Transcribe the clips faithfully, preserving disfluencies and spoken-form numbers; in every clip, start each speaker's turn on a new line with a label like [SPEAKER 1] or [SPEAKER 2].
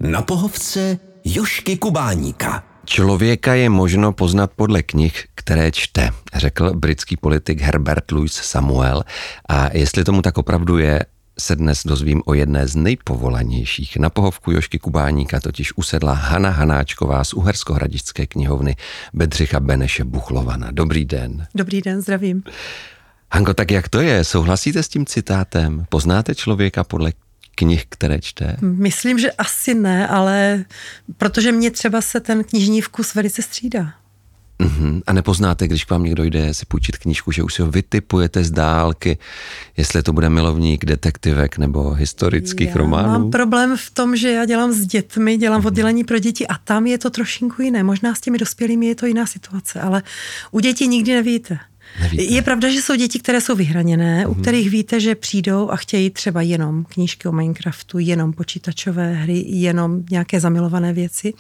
[SPEAKER 1] Na pohovce Jožky Kubáníka.
[SPEAKER 2] Člověka je možno poznat podle knih, které čte, řekl britský politik Herbert Louis Samuel. A jestli tomu tak opravdu je, se dnes dozvím o jedné z nejpovolanějších. Na pohovku Jožky Kubáníka totiž usedla Hana Hanáčková z Uherskohradišťské knihovny Bedřicha Beneše Buchlovana. Dobrý den.
[SPEAKER 3] Dobrý den, zdravím.
[SPEAKER 2] Hanko, tak jak to je? Souhlasíte s tím citátem? Poznáte člověka podle knih, které čte?
[SPEAKER 3] Myslím, že asi ne, ale protože mě třeba se ten knižní vkus velice střídá.
[SPEAKER 2] Uhum. A nepoznáte, když k vám někdo jde si půjčit knížku, že už si ho vytipujete z dálky, jestli to bude milovník detektivek nebo historických
[SPEAKER 3] já
[SPEAKER 2] románů?
[SPEAKER 3] Mám problém v tom, že já dělám s dětmi, dělám v oddělení pro děti a tam je to trošinku jiné. Možná s těmi dospělými je to jiná situace, ale u dětí nikdy nevíte. Nevíte. Je pravda, že jsou děti, které jsou vyhraněné, uhum. u kterých víte, že přijdou a chtějí třeba jenom knížky o Minecraftu, jenom počítačové hry, jenom nějaké zamilované věci,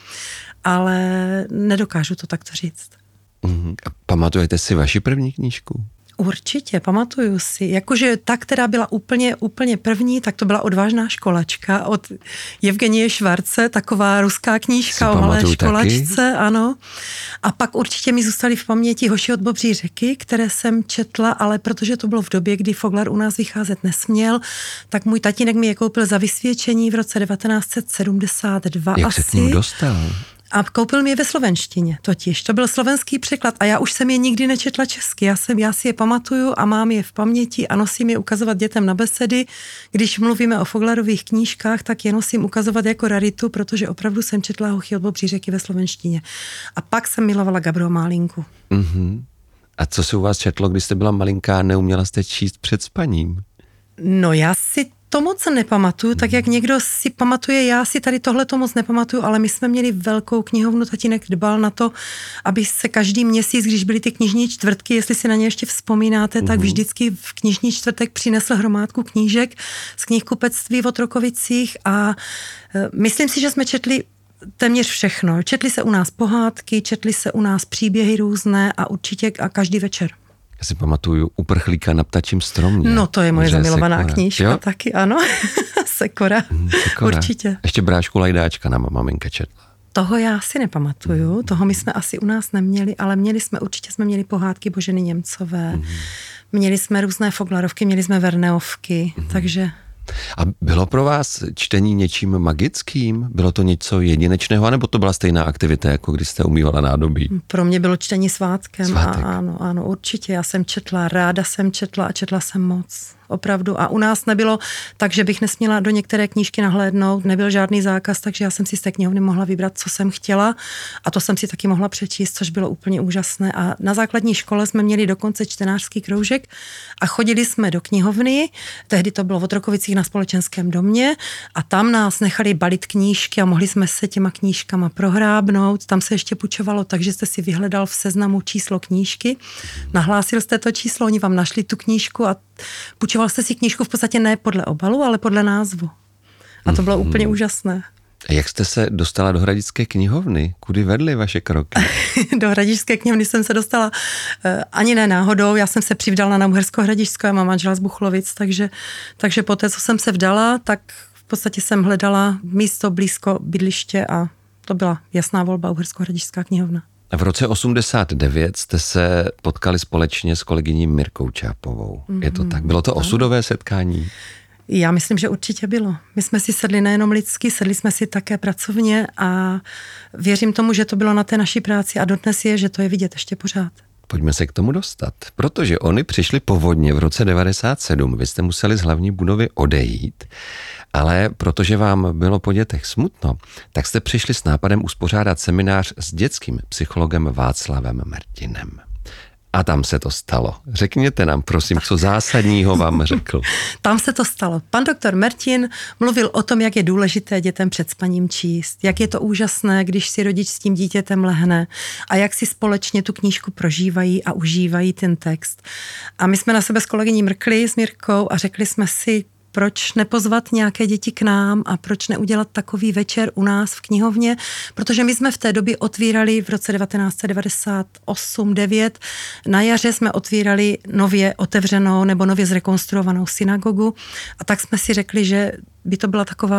[SPEAKER 3] ale nedokážu to takto říct.
[SPEAKER 2] Uhum. A pamatujete si vaši první knížku?
[SPEAKER 3] Určitě, pamatuju si. Jakože ta, která byla úplně, úplně první, tak to byla Odvážná školačka od Evgenie Švarce, taková ruská knížka o malé školačce, taky? Ano. A pak určitě mi zůstaly v paměti Hoši od Bobří řeky, které jsem četla, ale protože to bylo v době, kdy Foglar u nás vycházet nesměl, tak můj tatínek mi je koupil za vysvědčení v roce devatenáct set sedmdesát dva.
[SPEAKER 2] Jak
[SPEAKER 3] asi.
[SPEAKER 2] se k ním dostal?
[SPEAKER 3] A koupil mi je ve slovenštině totiž. To byl slovenský překlad a já už jsem je nikdy nečetla česky. Já, jsem, já si je pamatuju a mám je v paměti a nosím je ukazovat dětem na besedy. Když mluvíme o Foglarových knížkách, tak je nosím ukazovat jako raritu, protože opravdu jsem četla Hochy od Bobří řeky ve slovenštině. A pak jsem milovala Gabro Málinku.
[SPEAKER 2] Mm-hmm. A co se u vás četlo, když jste byla malinká a neuměla jste číst před spaním?
[SPEAKER 3] No já si to moc nepamatuju, tak jak někdo si pamatuje, já si tady tohle to moc nepamatuju, ale my jsme měli velkou knihovnu, tatínek dbal na to, aby se každý měsíc, když byly ty knižní čtvrtky, jestli si na ně ještě vzpomínáte, tak vždycky v knižní čtvrtek přinesl hromádku knížek z knihkupectví v Otrokovicích a myslím si, že jsme četli téměř všechno. Četli se u nás pohádky, četli se u nás příběhy různé a určitě a každý večer.
[SPEAKER 2] Já si pamatuju Uprchlíka na ptačím stromě.
[SPEAKER 3] No to je moje zamilovaná
[SPEAKER 2] Sekora.
[SPEAKER 3] knížka
[SPEAKER 2] Jo?
[SPEAKER 3] Taky, ano. Sekora.
[SPEAKER 2] Hmm, Sekora.
[SPEAKER 3] Určitě.
[SPEAKER 2] Ještě Brášku Lajdáčka nám maminka četla.
[SPEAKER 3] Toho já si nepamatuju, hmm. toho my jsme asi u nás neměli, ale měli jsme, určitě jsme měli pohádky Boženy Němcové, hmm. měli jsme různé Foglarovky, měli jsme Verneovky, hmm. takže...
[SPEAKER 2] A bylo pro vás čtení něčím magickým? Bylo to něco jedinečného, anebo to byla stejná aktivita, jako když jste umývala nádobí?
[SPEAKER 3] Pro mě bylo čtení svátkem.
[SPEAKER 2] Svátek.
[SPEAKER 3] A ano, ano, určitě. Já jsem četla, ráda jsem četla a četla jsem moc. Opravdu. A u nás nebylo tak, že bych nesměla do některé knížky nahlédnout, nebyl žádný zákaz, takže já jsem si z té knihovny mohla vybrat, co jsem chtěla a to jsem si taky mohla přečíst, což bylo úplně úžasné. A na základní škole jsme měli dokonce čtenářský kroužek a chodili jsme do knihovny, tehdy to bylo v Otrokovicích na Společenském domě a tam nás nechali balit knížky a mohli jsme se těma knížkama prohrábnout. Tam se ještě půjčovalo, takže jste si vyhledal v seznamu číslo knížky, nahlásil jste to číslo, oni vám našli tu knížku a půjčoval jste si knížku v podstatě ne podle obalu, ale podle názvu. A to bylo mm-hmm. úplně úžasné.
[SPEAKER 2] A jak jste se dostala do Hradišťské knihovny? Kudy vedly vaše kroky?
[SPEAKER 3] Do Hradišťské knihovny jsem se dostala uh, ani ne náhodou. Já jsem se přivdala na Uhersko-Hradišťsko, já mám manžela z Buchlovic, takže, takže po té, co jsem se vdala, tak v podstatě jsem hledala místo blízko bydliště a to byla jasná volba Uhersko-Hradišťská knihovna.
[SPEAKER 2] A v roce osmdesát devět jste se potkali společně s kolegyní Mirkou Čápovou. Mm-hmm. Je to tak? Bylo to osudové setkání?
[SPEAKER 3] Já myslím, že určitě bylo. My jsme si sedli nejenom lidsky, sedli jsme si také pracovně a věřím tomu, že to bylo na té naší práci a dodnes je, že to je vidět ještě pořád.
[SPEAKER 2] Pojďme se k tomu dostat, protože oni přišli povodně v roce devadesát sedm, vy jste museli z hlavní budovy odejít, ale protože vám bylo po dětech smutno, tak jste přišli s nápadem uspořádat seminář s dětským psychologem Václavem Mertinem. A tam se to stalo. Řekněte nám, prosím, co zásadního vám řekl.
[SPEAKER 3] Tam se to stalo. Pan doktor Mertin mluvil o tom, jak je důležité dětem před spaním číst, jak je to úžasné, když si rodič s tím dítětem lehne a jak si společně tu knížku prožívají a užívají ten text. A my jsme na sebe s kolegyní mrkli s Mirkou a řekli jsme si, proč nepozvat nějaké děti k nám a proč neudělat takový večer u nás v knihovně, protože my jsme v té době otvírali v roce devatenáct set devadesát osm devět, na jaře jsme otvírali nově otevřenou nebo nově zrekonstruovanou synagogu a tak jsme si řekli, že by to byla taková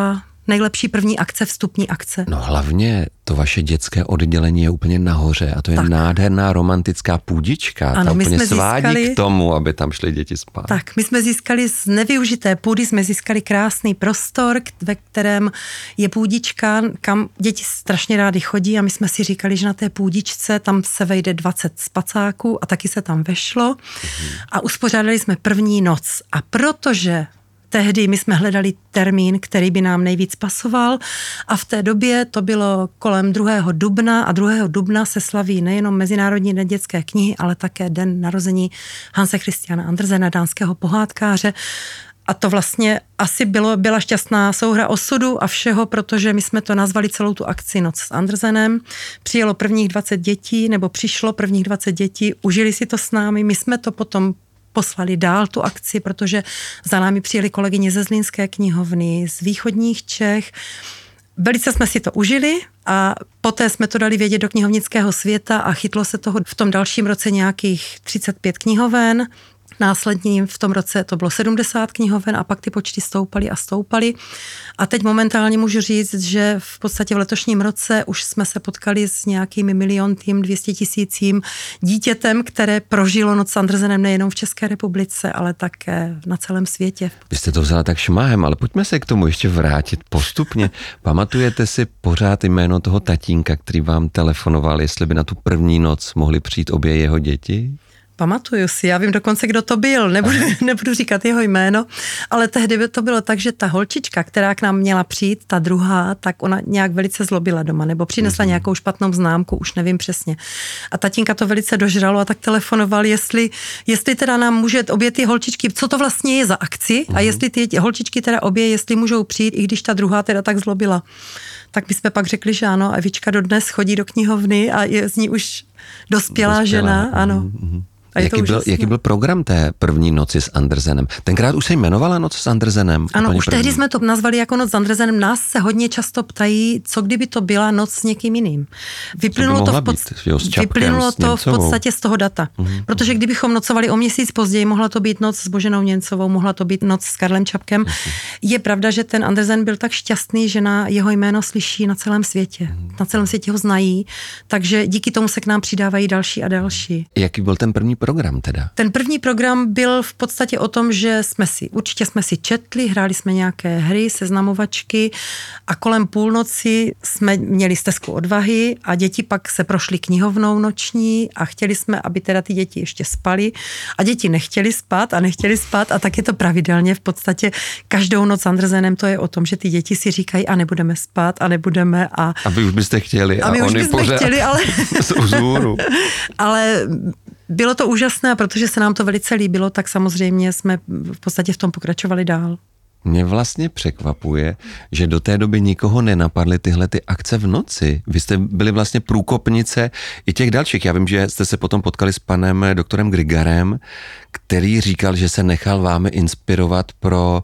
[SPEAKER 3] nejlepší první akce, vstupní akce.
[SPEAKER 2] No hlavně to vaše dětské oddělení je úplně nahoře a to je tak. Nádherná romantická půdička.
[SPEAKER 3] Ano,
[SPEAKER 2] ta
[SPEAKER 3] my
[SPEAKER 2] úplně
[SPEAKER 3] jsme
[SPEAKER 2] svádí
[SPEAKER 3] získali,
[SPEAKER 2] k tomu, aby tam šly děti spát.
[SPEAKER 3] Tak, my jsme získali z nevyužité půdy, jsme získali krásný prostor, ve kterém je půdička, kam děti strašně rády chodí a my jsme si říkali, že na té půdičce tam se vejde dvacet spacáků a taky se tam vešlo mhm. a uspořádali jsme první noc. A protože tehdy my jsme hledali termín, který by nám nejvíc pasoval a v té době to bylo kolem druhého dubna a druhého dubna se slaví nejenom Mezinárodní den dětské knihy, ale také den narození Hanse Christiana Andersena, dánského pohádkáře. A to vlastně asi bylo, byla šťastná souhra osudu a všeho, protože my jsme to nazvali celou tu akci Noc s Andersenem. Přijelo prvních dvacet dětí, nebo přišlo prvních dvacet dětí, užili si to s námi, my jsme to potom poslali dál tu akci, protože za námi přijeli kolegyně ze Zlínské knihovny, z východních Čech. Velice jsme si to užili a poté jsme to dali vědět do knihovnického světa a chytlo se toho v tom dalším roce nějakých třicet pět knihoven. Následně v tom roce to bylo sedmdesát knihoven a pak ty počty stoupaly a stoupaly. A teď momentálně můžu říct, že v podstatě v letošním roce už jsme se potkali s nějakým miliontým, dvěstě tisícím dítětem, které prožilo Noc s Andersenem nejenom v České republice, ale také na celém světě.
[SPEAKER 2] Vy jste to vzala tak šmahem, ale pojďme se k tomu ještě vrátit postupně. Pamatujete si pořád jméno toho tatínka, který vám telefonoval, jestli by na tu první noc mohli přijít obě jeho děti?
[SPEAKER 3] Pamatuju si, já vím dokonce, kdo to byl, nebudu, nebudu říkat jeho jméno, ale tehdy by to bylo tak, že ta holčička, která k nám měla přijít, ta druhá, tak ona nějak velice zlobila doma, nebo přinesla mm-hmm. nějakou špatnou známku, už nevím přesně. A tatínka to velice dožralo a tak telefonoval, jestli, jestli teda nám může obě ty holčičky, co to vlastně je za akci mm-hmm. a jestli ty holčičky teda obě, jestli můžou přijít, i když ta druhá teda tak zlobila. Tak my jsme pak řekli, že ano, Evička dodnes chodí do knihovny a je z ní už dospělá, dospělá. žena, ano.
[SPEAKER 2] Mm-hmm. Jaký byl, jaký byl program té první noci s Andersenem? Tenkrát už se jmenovala Noc s Andersenem?
[SPEAKER 3] Ano, už první. Tehdy jsme to nazvali jako Noc s Andersenem. Nás se hodně často ptají, co kdyby to byla noc s někým jiným. Vyplynulo to, v, pod... být, jo, Čapkem, vyplynulo to v podstatě z toho data. Mm-hmm. Protože kdybychom nocovali o měsíc později, mohla to být Noc s Boženou Němcovou, mohla to být Noc s Karlem Čapkem. Mm-hmm. Je pravda, že ten Andersen byl tak šťastný, že na jeho jméno slyší na celém světě. Mm-hmm. Na celém světě ho znají, takže díky tomu se k nám přidávají další a další.
[SPEAKER 2] Jaký byl ten první program teda?
[SPEAKER 3] Ten první program byl v podstatě o tom, že jsme si, určitě jsme si četli, hráli jsme nějaké hry, seznamovačky a kolem půlnoci jsme měli stezku odvahy a děti pak se prošly knihovnou noční a chtěli jsme, aby teda ty děti ještě spaly a děti nechtěli spát a nechtěli spát a tak je to pravidelně v podstatě každou noc s Andersenem to je o tom, že ty děti si říkají a nebudeme spát a nebudeme a...
[SPEAKER 2] A vy už byste chtěli a,
[SPEAKER 3] a my
[SPEAKER 2] oni
[SPEAKER 3] už bychom
[SPEAKER 2] pořád
[SPEAKER 3] chtěli, ale...
[SPEAKER 2] z vzhůru.
[SPEAKER 3] Ale bylo to úžasné, protože se nám to velice líbilo, tak samozřejmě jsme v podstatě v tom pokračovali dál.
[SPEAKER 2] Mě vlastně překvapuje, že do té doby nikoho nenapadly tyhle ty akce v noci. Vy jste byli vlastně průkopnice i těch dalších. Já vím, že jste se potom potkali s panem doktorem Grigarem, který říkal, že se nechal vámi inspirovat pro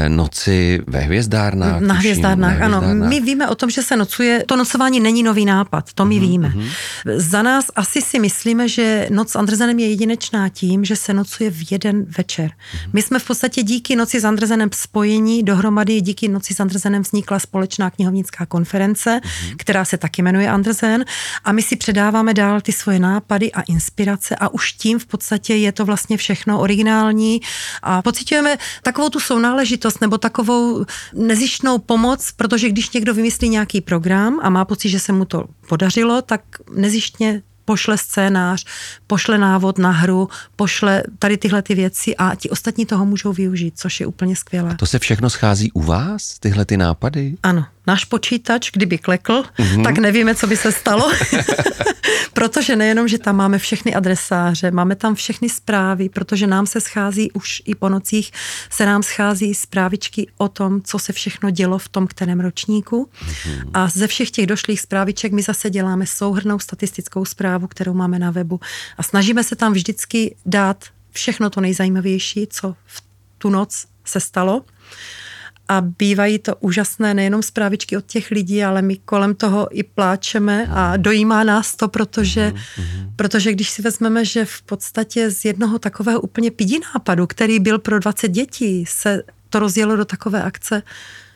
[SPEAKER 2] noci ve hvězdárnách.
[SPEAKER 3] Na hvězdárnách, ano. My víme o tom, že se nocuje. To nocování není nový nápad, to my mm, víme. Mm. Za nás asi si myslíme, že Noc s Andersenem je jedinečná tím, že se nocuje v jeden večer. Mm. My jsme v podstatě díky Noci s Andersenem spojení dohromady, díky Noci s Andersenem vznikla společná knihovnická konference, mm. která se taky jmenuje Andersen a my si předáváme dál ty svoje nápady a inspirace a už tím v podstatě je to vlastně všechno originální a pociťujeme takovou tu sounáležitost nebo takovou nezištnou pomoc, protože když někdo vymyslí nějaký program a má pocit, že se mu to podařilo, tak nezištně pošle scénář, pošle návod na hru, pošle tady tyhle ty věci a ti ostatní toho můžou využít, což je úplně skvělé.
[SPEAKER 2] A to se všechno schází u vás, tyhle ty nápady?
[SPEAKER 3] Ano. Náš počítač, kdyby klekl, mm-hmm. tak nevíme, co by se stalo. Protože nejenom, že tam máme všechny adresáře, máme tam všechny zprávy, protože nám se schází už i po nocích, se nám schází zprávičky o tom, co se všechno dělo v tom kterém ročníku. Mm-hmm. A ze všech těch došlých zpráviček my zase děláme souhrnnou statistickou zprávu, kterou máme na webu. A snažíme se tam vždycky dát všechno to nejzajímavější, co v tu noc se stalo. A bývají to úžasné nejenom zprávičky od těch lidí, ale my kolem toho i pláčeme a dojímá nás to, protože, mm-hmm. protože když si vezmeme, že v podstatě z jednoho takového úplně pidi nápadu, který byl pro dvacet dětí, se to rozjelo do takové akce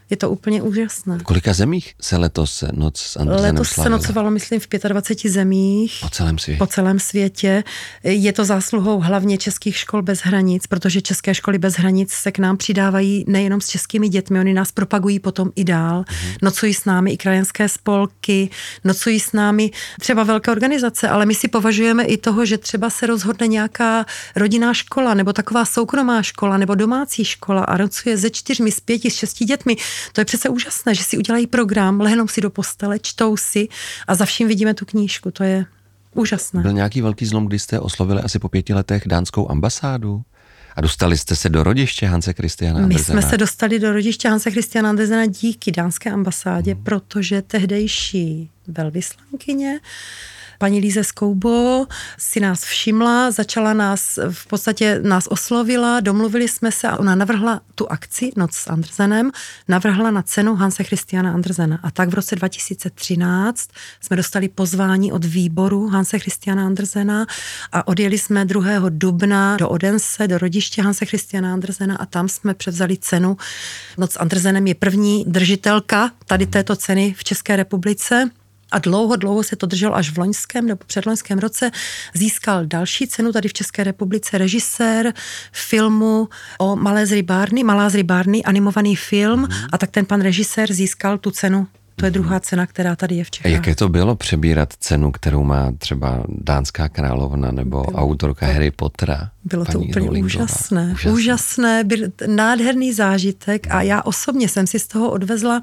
[SPEAKER 3] Je to úplně úžasné.
[SPEAKER 2] V kolika zemích se letos noc s Andrzenem
[SPEAKER 3] Letos
[SPEAKER 2] slavila?
[SPEAKER 3] se nocovalo, myslím, v dvaceti pěti zemích.
[SPEAKER 2] Po celém světě.
[SPEAKER 3] Po celém světě. Je to zásluhou hlavně českých škol bez hranic, protože české školy bez hranic se k nám přidávají nejenom s českými dětmi, oni nás propagují potom i dál. Mm-hmm. Nocují s námi i krajanské spolky, nocují s námi třeba velké organizace, ale my si považujeme i toho, že třeba se rozhodne nějaká rodinná škola nebo taková soukromá škola nebo domácí škola a nocuje ze čtyřmi, z pěti, z šesti dětmi. To je přece úžasné, že si udělají program, lehnou si do postele, čtou si a za vším vidíme tu knížku. To je úžasné.
[SPEAKER 2] Byl nějaký velký zlom, kdy jste oslovili asi po pěti letech dánskou ambasádu? A dostali jste se do rodiště Hanse Christiana Andersena?
[SPEAKER 3] My jsme se dostali do rodiště Hanse Christiana Andersena díky dánské ambasádě, hmm. protože tehdejší velvyslankyně paní Líze Skoubo si nás všimla, začala nás, v podstatě nás oslovila, domluvili jsme se a ona navrhla tu akci Noc s Andersenem, navrhla na cenu Hanse Christiana Andersena. A tak v roce dva tisíce třináct jsme dostali pozvání od výboru Hanse Christiana Andersena a odjeli jsme druhého dubna do Odense, do rodiště Hanse Christiana Andersena a tam jsme převzali cenu. Noc s Andersenem je první držitelka tady této ceny v České republice. A dlouho, dlouho se to drželo až v loňském nebo předloňském roce. Získal další cenu tady v České republice režisér filmu o Malé z rybárny, Malá z rybárny, animovaný film. Mm. A tak ten pan režisér získal tu cenu. To je druhá cena, která tady je v Čechách.
[SPEAKER 2] A jaké to bylo přebírat cenu, kterou má třeba dánská královna nebo bylo autorka to, Harry Pottera?
[SPEAKER 3] Bylo to úplně úžasné. Úžasné. úžasné, byl nádherný zážitek a já osobně jsem si z toho odvezla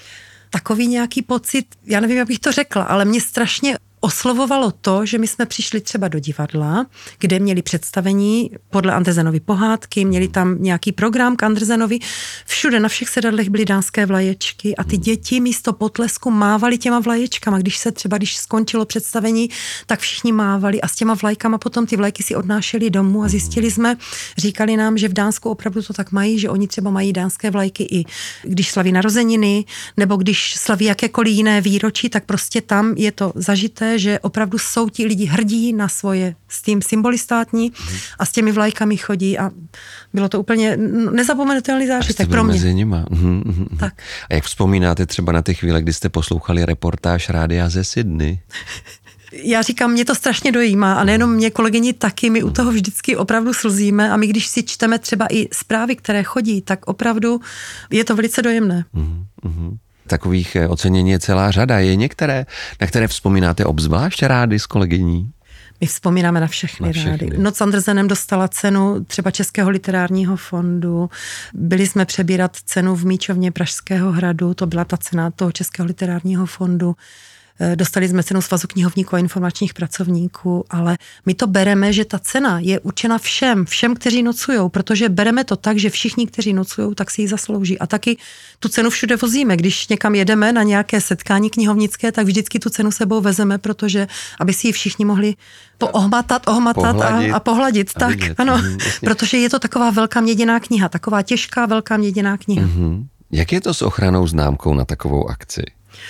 [SPEAKER 3] takový nějaký pocit, já nevím, jak bych to řekla, ale mě strašně oslovovalo to, že my jsme přišli třeba do divadla, kde měli představení podle Andersenovy pohádky, měli tam nějaký program k Andersenovi, všude na všech sedadlech byly dánské vlaječky a ty děti místo potlesku mávali těma vlaječkama. Když se třeba, když skončilo představení, tak všichni mávali a s těma vlajkama potom ty vlajky si odnášeli domů a zjistili jsme, říkali nám, že v Dánsku opravdu to tak mají, že oni třeba mají dánské vlajky i když slaví narozeniny, nebo když slaví jakékoliv jiné výročí, tak prostě tam je to zažité, že opravdu jsou ti lidi hrdí na svoje s tím symboly státní a s těmi vlajkami chodí a bylo to úplně nezapomenutelný zážitek pro mě.
[SPEAKER 2] Mezi nima. Uhum, uhum.
[SPEAKER 3] Tak.
[SPEAKER 2] A jak vzpomínáte třeba na ty chvíle, kdy jste poslouchali reportáž rádia ze Sydney?
[SPEAKER 3] Já říkám, mě to strašně dojímá a nejenom mě, kolegyni taky, my u toho vždycky opravdu slzíme a my když si čteme třeba i zprávy, které chodí, tak opravdu je to velice dojemné.
[SPEAKER 2] Uhum, uhum. Takových ocenění je celá řada. Je některé, na které vzpomínáte obzvlášť rády s kolegyní?
[SPEAKER 3] My vzpomínáme na všechny, na všechny rády. Noc s Andersenem dostala cenu třeba Českého literárního fondu. Byli jsme přebírat cenu v Míčovně Pražského hradu, to byla ta cena toho Českého literárního fondu. Dostali jsme cenu Svazu knihovníků a informačních pracovníků, ale my to bereme, že ta cena je určena všem, všem, kteří nocujou, protože bereme to tak, že všichni, kteří nocujou, tak si ji zaslouží. A taky tu cenu všude vozíme. Když někam jedeme na nějaké setkání knihovnické, tak vždycky tu cenu sebou vezeme, protože aby si ji všichni mohli ohmatat, ohmatat pohladit. A, a pohladit. A tak, vidět. Ano, mm, protože je to taková velká měděná kniha, taková těžká velká měděná kniha. Mm-hmm.
[SPEAKER 2] Jak je to s ochrannou známkou na takovou akci?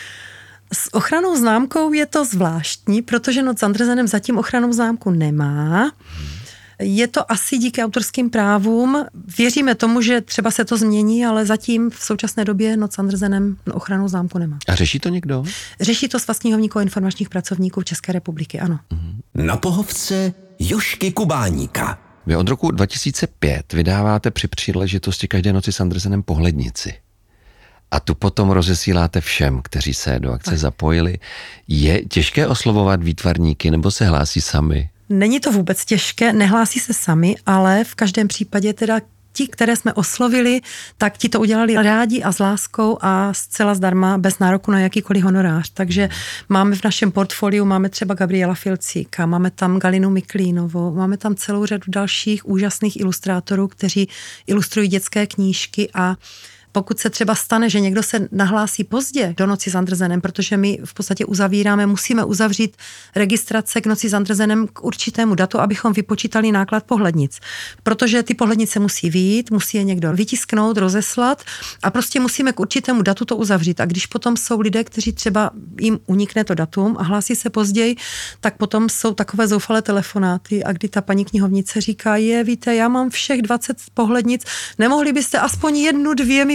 [SPEAKER 3] S ochrannou známkou je to zvláštní, protože Noc s Andersenem zatím ochrannou známku nemá. Je to asi díky autorským právům. Věříme tomu, že třeba se to změní, ale zatím v současné době Noc s Andersenem ochrannou známku nemá.
[SPEAKER 2] A řeší to někdo?
[SPEAKER 3] Řeší to Svaz knihovníků a informačních pracovníků České republiky, ano.
[SPEAKER 1] Na pohovce Jožky Kubáníka.
[SPEAKER 2] Vy od roku dva tisíce pět vydáváte při příležitosti Každé noci s Andersenem pohlednici. A tu potom rozesíláte všem, kteří se do akce tak zapojili. Je těžké oslovovat výtvarníky nebo se hlásí sami?
[SPEAKER 3] Není to vůbec těžké, nehlásí se sami, ale v každém případě teda ti, které jsme oslovili, tak ti to udělali rádi a s láskou a zcela zdarma, bez nároku na jakýkoliv honorář. Takže máme v našem portfoliu, máme třeba Gabriela Filcíka, máme tam Galinu Miklínovou, máme tam celou řadu dalších úžasných ilustrátorů, kteří ilustrují dětské knížky a pokud se třeba stane, že někdo se nahlásí pozdě do Noci s Andersenem, protože my v podstatě uzavíráme, musíme uzavřít registrace k Noci s Andersenem k určitému datu, abychom vypočítali náklad pohlednic. Protože ty pohlednice musí vyjít, musí je někdo vytisknout, rozeslat a prostě musíme k určitému datu to uzavřít. A když potom jsou lidé, kteří třeba jim unikne to datum a hlásí se později, tak potom jsou takové zoufalé telefonáty a kdy ta paní knihovnice říká, je, víte, já mám všech dvacet pohlednic, nemohli byste aspoň jednu, dvě mi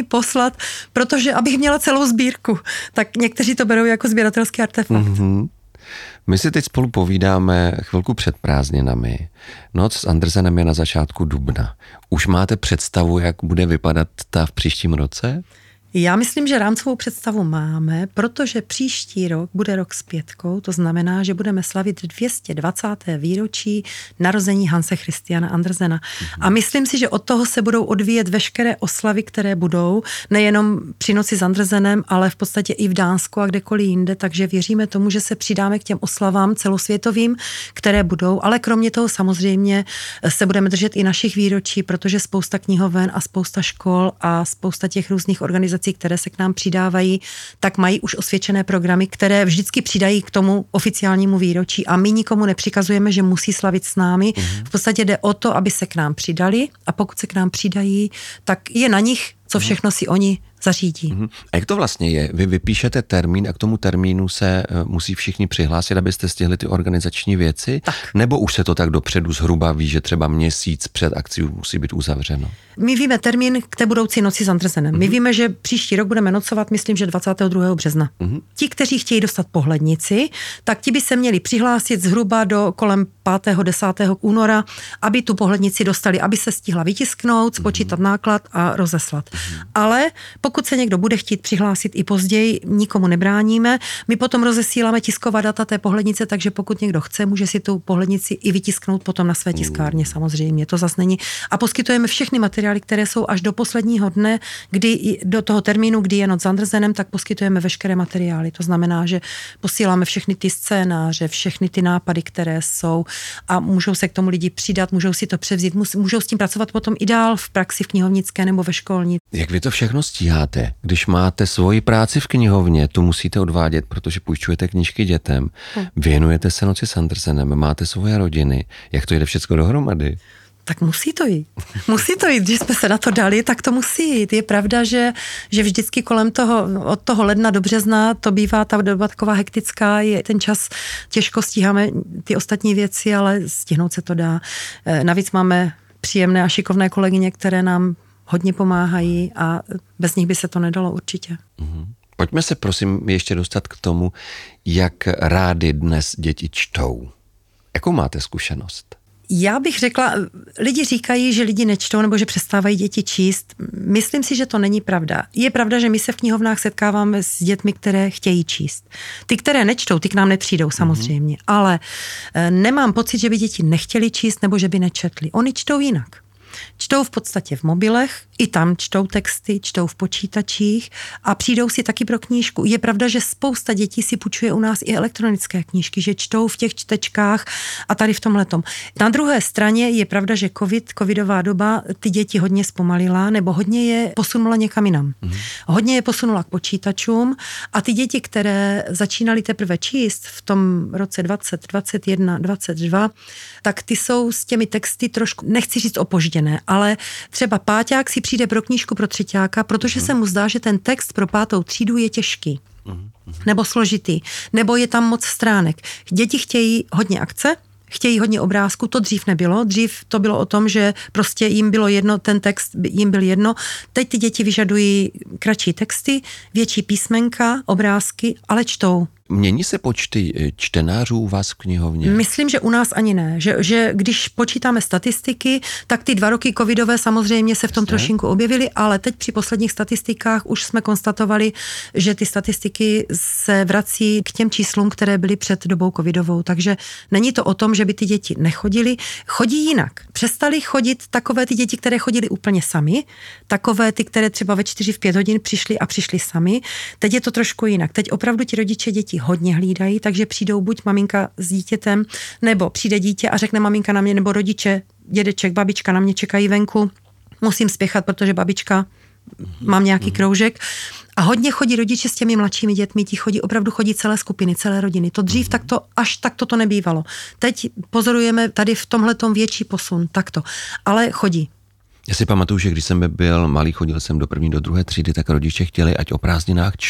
[SPEAKER 3] poslat, protože abych měla celou sbírku. Tak někteří to berou jako sběratelský artefakt. Mm-hmm.
[SPEAKER 2] My si teď spolu povídáme chvilku před prázdninami. Noc s Andersenem je na začátku dubna. Už máte představu, jak bude vypadat ta v příštím roce?
[SPEAKER 3] Já myslím, že rámcovou představu máme, protože příští rok bude rok s pětkou, to znamená, že budeme slavit dvě stě dvacáté výročí narození Hanse Christiana Andersena. Mm-hmm. A myslím si, že od toho se budou odvíjet veškeré oslavy, které budou, nejenom při noci s Andersenem, ale v podstatě i v Dánsku a kdekoliv jinde, takže věříme tomu, že se přidáme k těm oslavám celosvětovým, které budou, ale kromě toho samozřejmě se budeme držet i našich výročí, protože spousta knihoven a spousta škol a spousta těch různých organizací, které se k nám přidávají, tak mají už osvědčené programy, které vždycky přidají k tomu oficiálnímu výročí a my nikomu nepřikazujeme, že musí slavit s námi. Mm-hmm. V podstatě jde o to, aby se k nám přidali a pokud se k nám přidají, tak je na nich, co všechno si oni zařídí.
[SPEAKER 2] Mm-hmm. A jak to vlastně je? Vy vypíšete termín a k tomu termínu se musí všichni přihlásit, abyste stihli ty organizační věci?
[SPEAKER 3] Tak.
[SPEAKER 2] Nebo už se to tak dopředu zhruba ví, že třeba měsíc před akcí musí být uzavřeno?
[SPEAKER 3] My víme termín k té budoucí noci s Andersenem. Mm-hmm. My víme, že příští rok budeme nocovat, myslím, že dvacátého druhého března. Mm-hmm. Ti, kteří chtějí dostat pohlednici, tak ti by se měli přihlásit zhruba do kolem pátého desátého února, aby tu pohlednici dostali, aby se stihla vytisknout, spočítat mm-hmm. náklad a rozeslat. Mm-hmm. Ale pokud se někdo bude chtít přihlásit i později, nikomu nebráníme. My potom rozesíláme tisková data té pohlednice, takže pokud někdo chce, může si tu pohlednici i vytisknout potom na své tiskárně samozřejmě. To zas není. A poskytujeme všechny materiály, které jsou až do posledního dne, kdy do toho termínu, kdy je noc s Andersenem, tak poskytujeme veškeré materiály. To znamená, že posíláme všechny ty scénáře, všechny ty nápady, které jsou a můžou se k tomu lidi přidat, můžou si to převzít, můžou s tím pracovat potom i dál v praxi v knihovnické nebo ve školní.
[SPEAKER 2] Jak vy to všechno stíháte? Když máte svoji práci v knihovně, tu musíte odvádět, protože půjčujete knížky dětem, věnujete se noci s Andersenem, máte svoje rodiny. Jak to jde všechno dohromady?
[SPEAKER 3] Tak musí to jít. Musí to jít. Když jsme se na to dali, tak to musí jít. Je pravda, že, že vždycky kolem toho, od toho ledna do března, to bývá ta doba taková hektická, je ten čas, těžko stíháme ty ostatní věci, ale stihnout se to dá. Navíc máme příjemné a šikovné kolegyně, které nám hodně pomáhají a bez nich by se to nedalo určitě.
[SPEAKER 2] Mm-hmm. Pojďme se prosím ještě dostat k tomu, jak rády dnes děti čtou. Jakou máte zkušenost?
[SPEAKER 3] Já bych řekla, lidi říkají, že lidi nečtou nebo že přestávají děti číst. Myslím si, že to není pravda. Je pravda, že my se v knihovnách setkáváme s dětmi, které chtějí číst. Ty, které nečtou, ty k nám nepřijdou samozřejmě, mm-hmm. ale nemám pocit, že by děti nechtěli číst nebo že by nečetli. Oni čtou jinak. Čtou v podstatě v mobilech, i tam čtou texty, čtou v počítačích a přijdou si taky pro knížku. Je pravda, že spousta dětí si půjčuje u nás i elektronické knížky, že čtou v těch čtečkách a tady v tomhletom. Na druhé straně je pravda, že covid, covidová doba ty děti hodně zpomalila nebo hodně je posunula někam jinam. Mm. Hodně je posunula k počítačům a ty děti, které začínaly teprve číst v tom roce dvacet, dvacet jedna, dvacet dva, tak ty jsou s těmi texty trošku, nechci říct opožděné, ale třeba páťák si přijde pro knížku pro třeťáka, protože mm. se mu zdá, že ten text pro pátou třídu je těžký. Mm. Nebo složitý, nebo je tam moc stránek. Děti chtějí hodně akce, chtějí hodně obrázku, to dřív nebylo. Dřív to bylo o tom, že prostě jim bylo jedno, ten text jim byl jedno. Teď ty děti vyžadují kratší texty, větší písmenka, obrázky, ale čtou.
[SPEAKER 2] Mění se počty čtenářů u vás v knihovně?
[SPEAKER 3] Myslím, že u nás ani ne. Že, že když počítáme statistiky, tak ty dva roky covidové samozřejmě se v tom trošinku objevily, ale teď při posledních statistikách už jsme konstatovali, že ty statistiky se vrací k těm číslům, které byly před dobou covidovou. Takže není to o tom, že by ty děti nechodily. Chodí jinak. Přestali chodit takové ty děti, které chodily úplně sami, takové ty, které třeba ve čtyři, v pět hodin přišly a přišly sami. Teď je to trošku jinak. Teď opravdu ti rodiče děti hodně hlídají, takže přijdou buď maminka s dítětem, nebo přijde dítě a řekne maminka na mě, nebo rodiče, dědeček, babička na mě čekají venku, musím spěchat, protože babička, mám nějaký kroužek. A hodně chodí rodiče s těmi mladšími dětmi, ti chodí, opravdu chodí celé skupiny, celé rodiny. To dřív takto, až takto to nebývalo. Teď pozorujeme tady v tomhletom větší posun, takto. Ale chodí.
[SPEAKER 2] Já si pamatuju, že když jsem byl malý, chodil jsem do první, do druhé třídy, tak rodiče chtěli, ať o prázdninách čtu.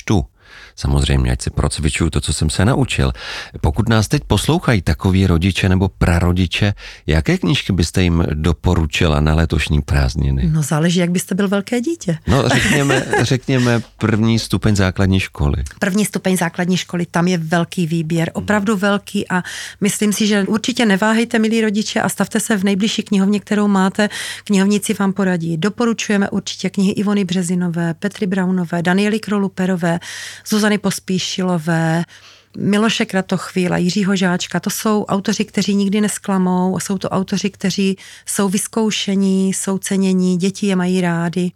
[SPEAKER 2] Samozřejmě, ať si procvičuju to, co jsem se naučil. Pokud nás teď poslouchají takoví rodiče nebo prarodiče, jaké knížky byste jim doporučila na letošní prázdniny?
[SPEAKER 3] No záleží, jak byste byl velké dítě.
[SPEAKER 2] No řekněme, řekněme první stupeň základní školy.
[SPEAKER 3] První stupeň základní školy, tam je velký výběr, opravdu velký a myslím si, že určitě neváhejte, milí rodiče, a stavte se v nejbližší knihovně, kterou máte. Knihovníci vám poradí. Doporučujeme určitě knihy Ivony Březinové, Petry Braunové, Daniely Kroluperové, Zuzany Pospíšilové, Miloše Kratochvíla, Jiřího Žáčka. To jsou autoři, kteří nikdy nesklamou, jsou to autoři, kteří jsou vyzkoušení, jsou cenění, děti je mají rády.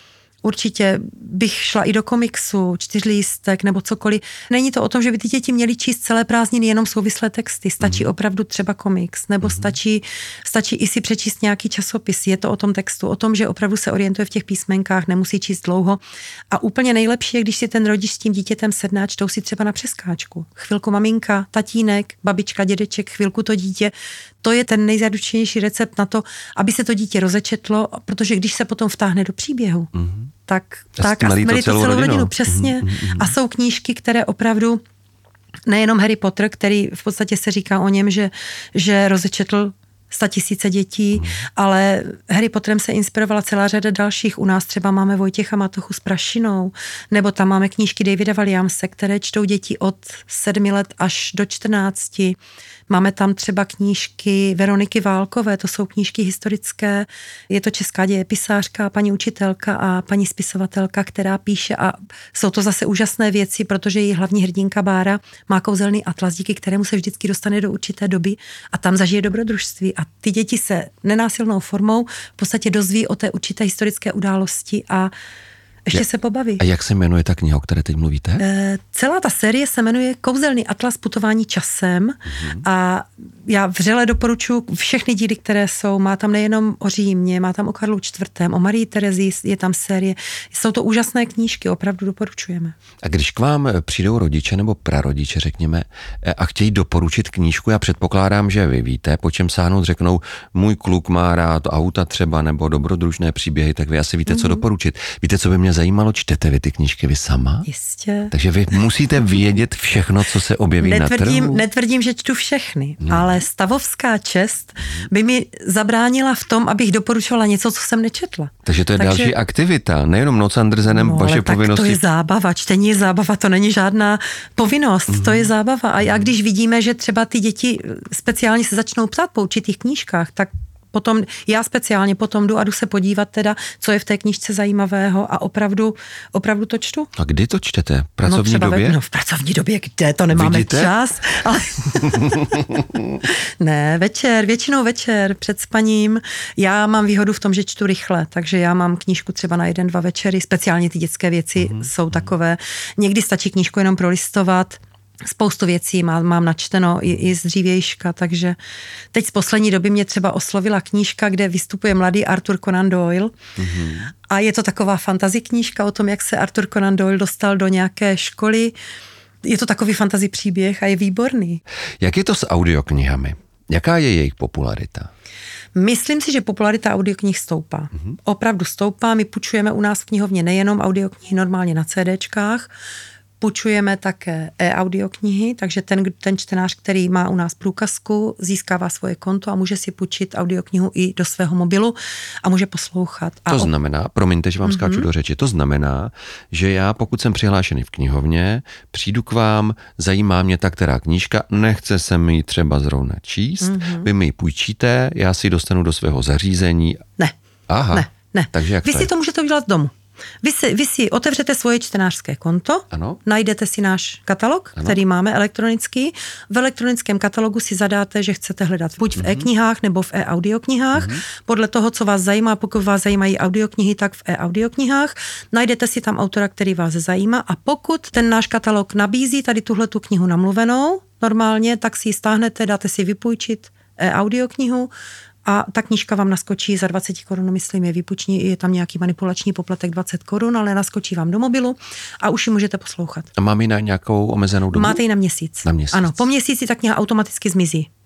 [SPEAKER 3] Určitě bych šla i do komiksu, čtyřlístek nebo cokoliv. Není to o tom, že by ty děti měly číst celé prázdniny jenom souvislé texty. Stačí mm. opravdu třeba komiks, nebo mm. stačí, stačí i si přečíst nějaký časopis. Je to o tom textu, o tom, že opravdu se orientuje v těch písmenkách, nemusí číst dlouho. A úplně nejlepší je, když si ten rodič s tím dítětem sedná, a čtou si třeba na přeskáčku. Chvilku maminka, tatínek, babička, dědeček, chvilku to dítě. To je ten nejzaručenější recept na to, aby se to dítě rozečetlo, protože když se potom vtáhne do příběhu, mm. tak, tak a stmelí to celou, celou rodinu. rodinu. Přesně. Mm. A jsou knížky, které opravdu, nejenom Harry Potter, který v podstatě se říká o něm, že, že rozečetl statisíce dětí, mm. ale Harry Potterem se inspirovala celá řada dalších. U nás třeba máme Vojtěcha Matochu s Prašinou, nebo tam máme knížky Davida Williamse, které čtou děti od sedmi let až do čtrnácti. Máme tam třeba knížky Veroniky Válkové, to jsou knížky historické. Je to česká dějepisářka, paní učitelka a paní spisovatelka, která píše a jsou to zase úžasné věci, protože její hlavní hrdinka Bára má kouzelný atlas, díky kterému se vždycky dostane do určité doby a tam zažije dobrodružství. A ty děti se nenásilnou formou v podstatě dozví o té určité historické události a ještě
[SPEAKER 2] jak,
[SPEAKER 3] se pobaví.
[SPEAKER 2] A jak se jmenuje ta kniha, o které teď mluvíte?
[SPEAKER 3] E, celá ta série se jmenuje Kouzelný atlas putování časem mm-hmm. a já vřele doporučuji všechny díly, které jsou. Má tam nejenom o Římě, má tam o Karlu čtvrtém, o Marii Terezii, je tam série. Jsou to úžasné knížky, opravdu doporučujeme.
[SPEAKER 2] A když k vám přijdou rodiče nebo prarodiče, řekněme, a chtějí doporučit knížku, já předpokládám, že vy víte, po čem sáhnout, řeknou, můj kluk má rád auta třeba nebo dobrodružné příběhy, tak vy asi víte, mm-hmm. co doporučit. Víte, co by mě zajímalo, čtete vy ty knížky vy sama?
[SPEAKER 3] Jistě.
[SPEAKER 2] Takže vy musíte vědět všechno, co se objeví
[SPEAKER 3] netvrdím,
[SPEAKER 2] na trhu.
[SPEAKER 3] Netvrdím, že čtu všechny, no. ale stavovská čest by mi zabránila v tom, abych doporučovala něco, co jsem nečetla.
[SPEAKER 2] Takže to je Takže... další aktivita, nejenom Noc Andersenem,
[SPEAKER 3] no,
[SPEAKER 2] vaše
[SPEAKER 3] ale
[SPEAKER 2] povinnosti.
[SPEAKER 3] Tak to je zábava, čtení je zábava, to není žádná povinnost, mm. to je zábava. A, a když vidíme, že třeba ty děti speciálně se začnou ptát po určitých knížkách, tak potom, já speciálně potom jdu a jdu se podívat teda, co je v té knížce zajímavého a opravdu, opravdu to čtu.
[SPEAKER 2] A kdy to čtete? V pracovní
[SPEAKER 3] no
[SPEAKER 2] době?
[SPEAKER 3] Ve, no v pracovní době, kde? To nemáme
[SPEAKER 2] Vidíte?
[SPEAKER 3] čas. Ale... ne, večer, většinou večer, před spaním. Já mám výhodu v tom, že čtu rychle, takže já mám knížku třeba na jeden, dva večery, speciálně ty dětské věci mm-hmm. jsou takové. Někdy stačí knížku jenom prolistovat. Spoustu věcí mám, mám načteno i, i z dřívějška, takže teď z poslední doby mě třeba oslovila knížka, kde vystupuje mladý Arthur Conan Doyle mm-hmm. a je to taková fantasy knížka o tom, jak se Arthur Conan Doyle dostal do nějaké školy. Je to takový fantasy příběh a je výborný.
[SPEAKER 2] Jak je to s audioknihami? Jaká je jejich popularita?
[SPEAKER 3] Myslím si, že popularita audioknih stoupá. Mm-hmm. Opravdu stoupá. My půjčujeme u nás v knihovně nejenom audioknihy normálně na CDčkách, půjčujeme také e-audioknihy, takže ten, ten čtenář, který má u nás průkazku, získává svoje konto a může si půjčit audioknihu i do svého mobilu a může poslouchat. A
[SPEAKER 2] to znamená, promiňte, že vám mm-hmm. skáču do řeči, to znamená, že já, pokud jsem přihlášený v knihovně, přijdu k vám, zajímá mě ta která knížka, nechce se mi třeba zrovna číst, mm-hmm. vy mi ji půjčíte, já si ji dostanu do svého zařízení.
[SPEAKER 3] Ne,
[SPEAKER 2] Aha.
[SPEAKER 3] ne, ne.
[SPEAKER 2] Takže jak
[SPEAKER 3] vy
[SPEAKER 2] to
[SPEAKER 3] si
[SPEAKER 2] je?
[SPEAKER 3] to můžete udělat domu. Vy si, vy si otevřete svoje čtenářské konto,
[SPEAKER 2] ano.
[SPEAKER 3] najdete si náš katalog, ano. který máme elektronický. V elektronickém katalogu si zadáte, že chcete hledat buď v mm-hmm. e-knihách nebo v e-audioknihách. Mm-hmm. Podle toho, co vás zajímá, pokud vás zajímají audioknihy, tak v e-audioknihách. Najdete si tam autora, který vás zajímá a pokud ten náš katalog nabízí tady tuhletu knihu namluvenou normálně, tak si ji stáhnete, dáte si vypůjčit e-audioknihu a ta knížka vám naskočí za dvacet korun, myslím, je výpuční, je tam nějaký manipulační poplatek dvacet korun, ale naskočí vám do mobilu a už ji můžete poslouchat.
[SPEAKER 2] A mám ji na nějakou omezenou dobu?
[SPEAKER 3] Máte ji na měsíc.
[SPEAKER 2] Na měsíc.
[SPEAKER 3] Ano, po měsíci ta kniha automaticky zmizí.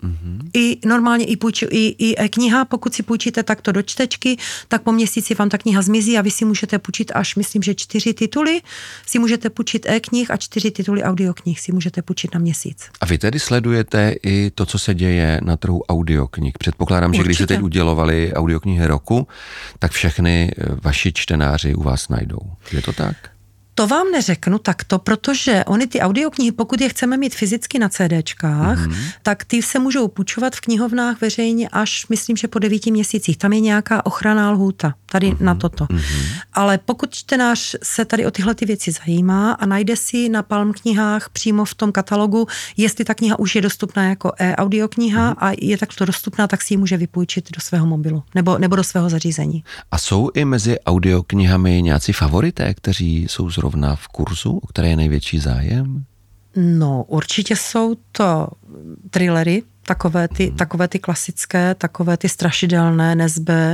[SPEAKER 3] Mm-hmm. I normálně i, půjč, i, i kniha, pokud si půjčíte takto do čtečky, tak po měsíci vám ta kniha zmizí a vy si můžete půjčit až, myslím, že čtyři tituly, si můžete půjčit e-knih a čtyři tituly audioknih si můžete půjčit na měsíc.
[SPEAKER 2] A vy tedy sledujete i to, co se děje na trhu audioknih. Předpokládám,
[SPEAKER 3] Určitě.
[SPEAKER 2] že když se teď udělovali audioknihy roku, tak všechny vaši čtenáři u vás najdou. Je to tak?
[SPEAKER 3] To vám neřeknu takto, protože oni ty audioknihy, pokud je chceme mít fyzicky na CDčkách, mm-hmm. tak ty se můžou půjčovat v knihovnách veřejně až, myslím, že po devíti měsících. Tam je nějaká ochranná lhůta tady mm-hmm. na toto. Mm-hmm. Ale pokud čtenář se tady o tyhle ty věci zajímá a najde si na Palm knihách přímo v tom katalogu, jestli ta kniha už je dostupná jako e-audiokniha mm-hmm. a je takto dostupná, tak si ji může vypůjčit do svého mobilu nebo, nebo do svého zařízení.
[SPEAKER 2] A jsou i mezi audioknihami nějací favorité, kteří jsou zrovna v kurzu, o které je největší zájem?
[SPEAKER 3] No, určitě jsou to thrillery, takové ty, hmm. takové ty klasické, takové ty strašidelné, Nesbø,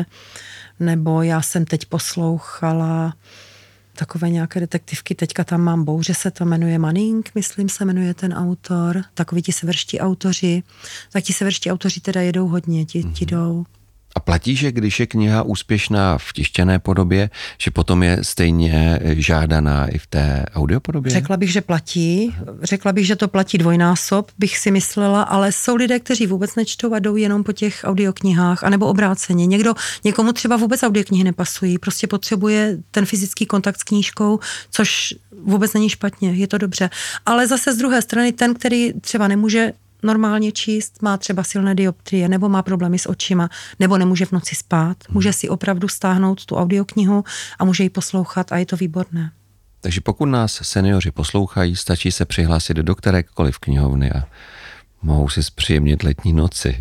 [SPEAKER 3] nebo já jsem teď poslouchala takové nějaké detektivky, teďka tam mám Bouře, se to jmenuje Manning, myslím se jmenuje ten autor, takoví ti severští autoři, tak ti severští autoři teda jedou hodně, ti, ti jdou.
[SPEAKER 2] A platí, že když je kniha úspěšná v tištěné podobě, že potom je stejně žádaná i v té audiopodobě?
[SPEAKER 3] Řekla bych, že platí. Řekla bych, že to platí dvojnásob, bych si myslela, ale jsou lidé, kteří vůbec nečtou a jdou jenom po těch audioknihách, anebo obráceně. Někdo, někomu třeba vůbec audioknihy nepasují, prostě potřebuje ten fyzický kontakt s knížkou, což vůbec není špatně, je to dobře. Ale zase z druhé strany ten, který třeba nemůže normálně číst, má třeba silné dioptrie, nebo má problémy s očima, nebo nemůže v noci spát. Může si opravdu stáhnout tu audioknihu a může ji poslouchat a je to výborné.
[SPEAKER 2] Takže pokud nás seniori poslouchají, stačí se přihlásit do kterékoliv knihovny a mohou si zpříjemnit letní noci.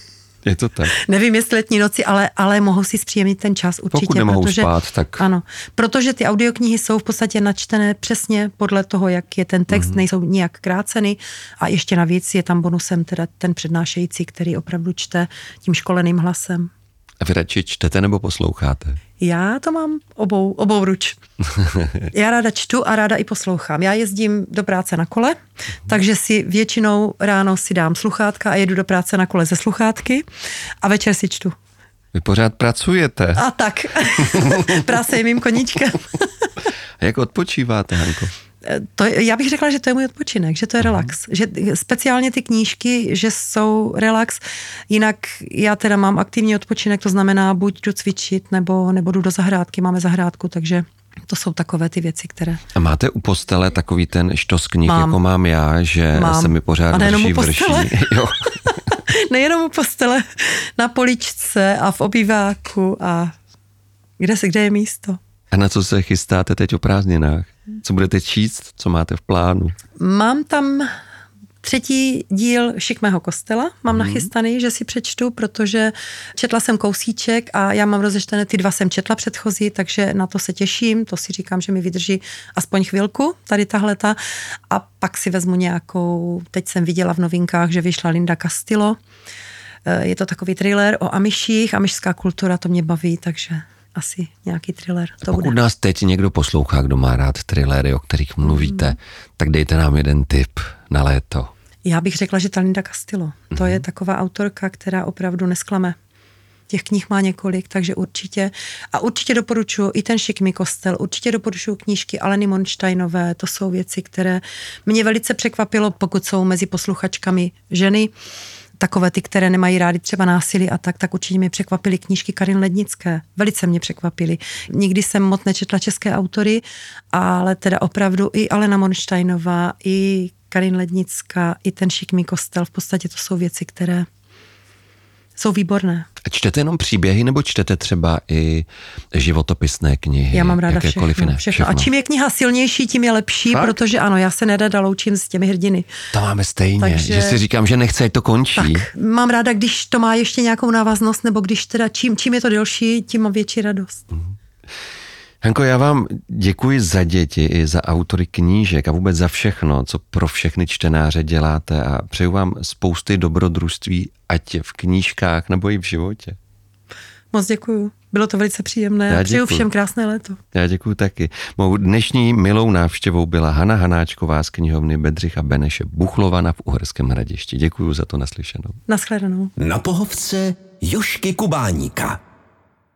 [SPEAKER 2] Je to tak?
[SPEAKER 3] Nevím, jestli letní noci, ale, ale mohou si zpříjemnit ten čas určitě.
[SPEAKER 2] Pokud nemohou
[SPEAKER 3] protože,
[SPEAKER 2] spát, tak...
[SPEAKER 3] Ano, protože ty audioknihy jsou v podstatě načtené přesně podle toho, jak je ten text, mm-hmm. nejsou nijak kráceny a ještě navíc je tam bonusem teda ten přednášející, který opravdu čte tím školeným hlasem.
[SPEAKER 2] A vy radši čtete nebo posloucháte?
[SPEAKER 3] Já to mám obou, obou ruč. Já ráda čtu a ráda i poslouchám. Já jezdím do práce na kole, takže si většinou ráno si dám sluchátka a jedu do práce na kole ze sluchátky a večer si čtu.
[SPEAKER 2] Vy pořád pracujete.
[SPEAKER 3] A tak. Práce je mým koníčkem.
[SPEAKER 2] A jak odpočíváte, Hanko?
[SPEAKER 3] To, já bych řekla, že to je můj odpočinek, že to je relax. Že speciálně ty knížky, že jsou relax, jinak já teda mám aktivní odpočinek, to znamená buď jdu cvičit, nebo, nebo jdu do zahrádky, máme zahrádku, takže to jsou takové ty věci, které... A
[SPEAKER 2] máte u postele takový ten štos knih,
[SPEAKER 3] mám.
[SPEAKER 2] Jako mám já, že
[SPEAKER 3] mám.
[SPEAKER 2] se mi pořád vrší, vrší. Jo.
[SPEAKER 3] Nejenom u postele, na poličce a v obýváku a kde se, kde je místo.
[SPEAKER 2] A na co se chystáte teď o prázdninách? Co budete číst? Co máte v plánu?
[SPEAKER 3] Mám tam třetí díl Šik mého kostela, mám hmm. nachystaný, že si přečtu, protože četla jsem kousíček a já mám rozečtené, ty dva jsem četla předchozí, takže na to se těším, to si říkám, že mi vydrží aspoň chvilku, tady tahleta, a pak si vezmu nějakou, teď jsem viděla v novinkách, že vyšla Linda Castillo, je to takový thriller o Amiších, amišská kultura, to mě baví, takže... asi nějaký thriller. To
[SPEAKER 2] Pokud
[SPEAKER 3] bude.
[SPEAKER 2] nás teď někdo poslouchá, kdo má rád thrillery, o kterých mluvíte, mm. tak dejte nám jeden tip na léto.
[SPEAKER 3] Já bych řekla, že ta Linda Castillo. Mm. To je taková autorka, která opravdu nesklame. Těch knih má několik, takže určitě. A určitě doporučuji i ten Šik mi kostel, určitě doporučuji knížky Aleny Monštejnové, to jsou věci, které mě velice překvapilo, pokud jsou mezi posluchačkami ženy, takové ty, které nemají rádi třeba násilí a tak, tak určitě mě překvapily knížky Karin Lednické. Velice mě překvapily. Nikdy jsem moc nečetla české autory, ale teda opravdu i Alena Monštejnová, i Karin Lednická, i ten Šik mi kostel, v podstatě to jsou věci, které jsou výborné.
[SPEAKER 2] A čtete jenom příběhy, nebo čtete třeba i životopisné knihy?
[SPEAKER 3] Já mám ráda všechno,
[SPEAKER 2] všechno.
[SPEAKER 3] všechno. A čím je kniha silnější, tím je lepší,
[SPEAKER 2] Fakt?
[SPEAKER 3] Protože ano, já se nerada loučím s těmi hrdiny.
[SPEAKER 2] To máme stejně,
[SPEAKER 3] Takže...
[SPEAKER 2] že si říkám, že nechce, ať to končí.
[SPEAKER 3] Tak, mám ráda, když to má ještě nějakou návaznost, nebo když teda, čím, čím je to delší, tím mám větší radost.
[SPEAKER 2] Mm. Hanko, já vám děkuji za děti i za autory knížek a vůbec za všechno, co pro všechny čtenáře děláte, a přeju vám spousty dobrodružství, ať v knížkách nebo i v životě.
[SPEAKER 3] Moc děkuju. Bylo to velice příjemné
[SPEAKER 2] Já
[SPEAKER 3] a přeju
[SPEAKER 2] děkuju.
[SPEAKER 3] všem krásné léto.
[SPEAKER 2] Já děkuju taky. Mou dnešní milou návštěvou byla Hana Hanáčková z knihovny Bedřicha Beneše Buchlovana v Uherském Hradišti. Děkuju za to, naslyšenou.
[SPEAKER 3] Naschledanou.
[SPEAKER 1] Na pohovce Jožky Kubáníka.